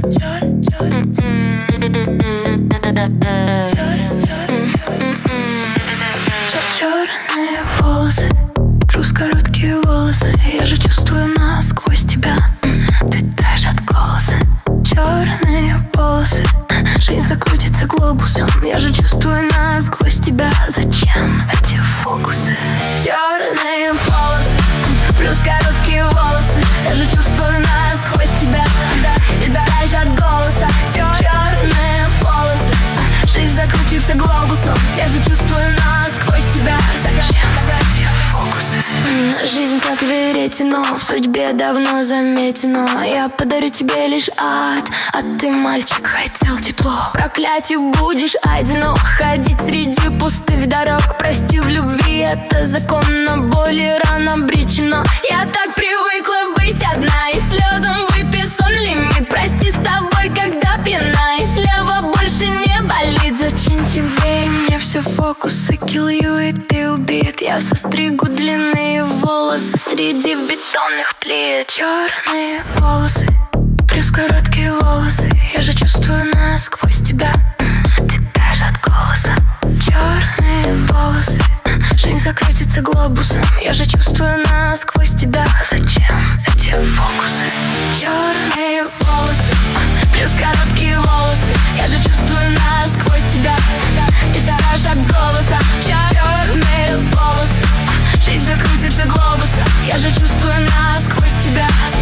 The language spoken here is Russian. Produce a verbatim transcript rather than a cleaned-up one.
Черные полосы, трус короткие волосы. Я же чувствую насквозь тебя, ты таешь от голоса. Черные полосы, жизнь закрутится глобусом. Я же чувствую насквозь тебя. Зачем эти фокусы? Черные полосы, плюс короткие волосы. Я же чувствую насквозь тебя, ты таешь от голоса. Черные полосы, жизнь закрутится глобусом. Я же чувствую насквозь тебя. Зачем эти фокусы? Жизнь как веретено, в судьбе давно заметено. Я подарю тебе лишь ад, а ты, мальчик, хотел тепло. Проклятие будешь одинок, ходить среди пустых дорог. Прости, в любви это законно, боли рано обречено. Я так привыкла быть одна, и слезам выпей сон лимит. Прости, с тобой, когда пьяна, и слева больше не болит. Зачем тебе и мне все фокусы? Kill you, и ты убит. Я состригу длинные волосы среди бетонных плит. Черные полосы, плюс короткие волосы. Я же чувствую насквозь тебя, ты таешь от голоса. Черные полосы, жизнь закрутится глобусом. Я же чувствую насквозь тебя. Зачем эти фокусы? Черные полосы, плюс короткие волосы. Я же чувствую насквозь тебя, ты таешь от голоса. Черные полосы, жизнь закрутится глобусом. Я же чувствую насквозь тебя.